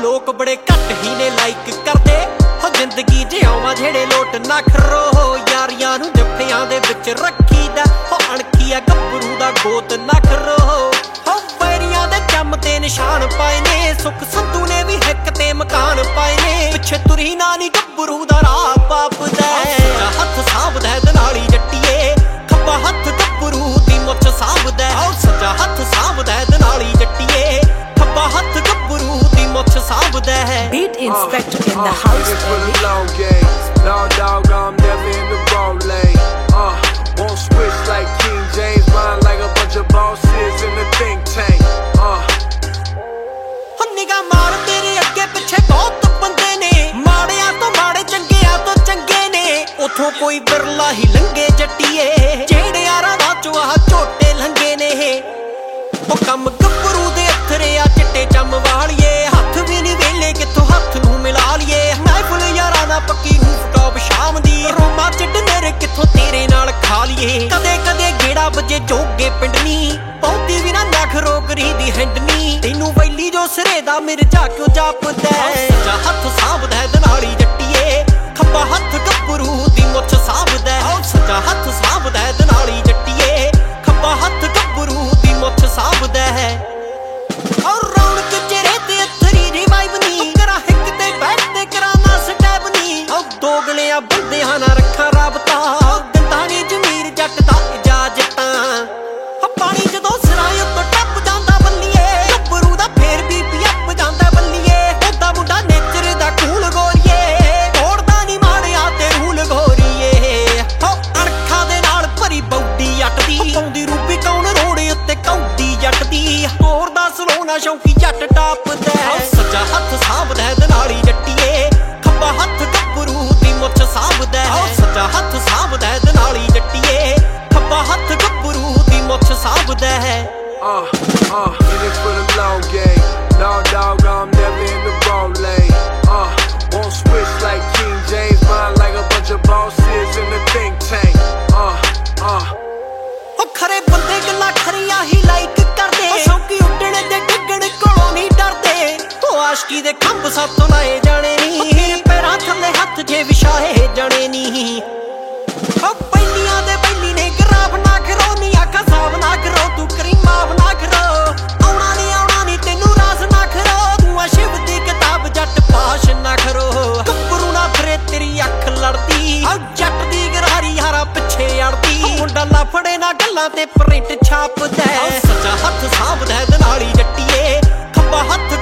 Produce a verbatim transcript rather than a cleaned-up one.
लोग बड़े घट ही ने लाइक करदे हो जिंदगी जिउवां जेड़े लोट ना खरो यारियां नूं जफ्फियां दे विच रखीदा हो अणखिया गभरू दा गोत ना खरो हो पैरियां दे चम ते निशान पाए ने सुख संधू ने भी हिक ते मकान पाए ने पिछे तुरी ना नी गभरू दा राह पापदा सज्जा हथ साभदा दनाली जट्टीए खब्बा हथ गभरू दी मुछ साभदा सज्जा हथ साभदा दनाली जट्टीए खब्बा हथ गभरू दी मुछ साभदा Beat Inspector in the house, baby. No dog, I'm never in the wrong lane. Uh, won't switch like King James, mind like a bunch of bosses in the think tank. Uh. निगाह मार तेरे अगे पिछे बहुत बंदे ने माड़िया तो माड़े चंगिया तो चंगे ने उथों कोई बिरला ही लंघे जट्टीए जेड़े यारा चो आह झोटे लंघे ने ओ कम गभरू दे अथरे आ चिट्टे चम वालिए हथ भी नहीं वेले किथों हथ नूं मिला लिए महफिल यारा ना पक्की रूफटॉप शाम दी रोमा च डिनर किथों तेरे नाल खा लिए कदे कदे गेड़ा बजे जोगे पिंडनी बहुती भी ना नखरो करी दी हैंडनी तैनू वैली जो सिरे दा मिर्जा क्यों जापदा सज्जा हथ साभदा दनाली जट्टीए खब्बा हथ गभरू दी मुछ साभदा सज्जा हथ साभदा दनाली जट्टीए खब्बा हथ गभरू दी मुछ साभदा और रौनक चेहरे ते अथरी रिवाइव नी करा हिक ते बैठ ते कराना स्टैप नी और दोगलियां बंदियां ना रखा राबता दिंदा नी जमीर जट दा इजाजतां पानी जदों सिरां उत्तों टप जांदा बल्लीए गभरू दा फेर भी पियप जांदा बल्लीए ओदा मुंडा नेचर दा कूल गोरीए तोड़दा नी माड़िया ते रूल गोरीए हो अणखां दे नाल भरी बौडी जट दी पाउंदी रूपी कौन रोड़े उत्ते कौडी जट दी तोड़दा सलोना शौकी जट टापदा सज्जा हथ साभदा दनाली जट्टीए खब्बा हथ गभरू दी मुछ साभदा सज्जा हथ साभदा दनाली जट्टीए खब्बा हथ गभरू दी मुछ साभदा Uh, uh, in it for the long game. No dog, I'm never in the wrong lane. Uh, won't switch like King James, mind like a bunch of bosses in the think tank. Uh, uh. ओ खरे बंदे गल्ला खरियां ही like करदे शौकी उड्डण ते डिग्गण कोलों नहीं डरदे ओ आशिकी दे खंभ साथों लाए जाने नी तेरे पैरां थल्ले हथ जे विछाए जाने नी ओ बैलियां दे बैली ने गराफ ना करो नी आखा साफ ना करो तू करी माफ ना करो आउणा नी आउणा नी तैनू रास ना करो तू आ शिव दी किताब जट पाश ना करो गभरू ना फिरे तेरी अख लड़दी आ जट दी गरारी यारा पिछे अड़दी मुंडा लाफड़े ना गल्लां ते प्रिंट छापदा सज्जा हथ साभदा दनाली जट्टीए खब्बा हथ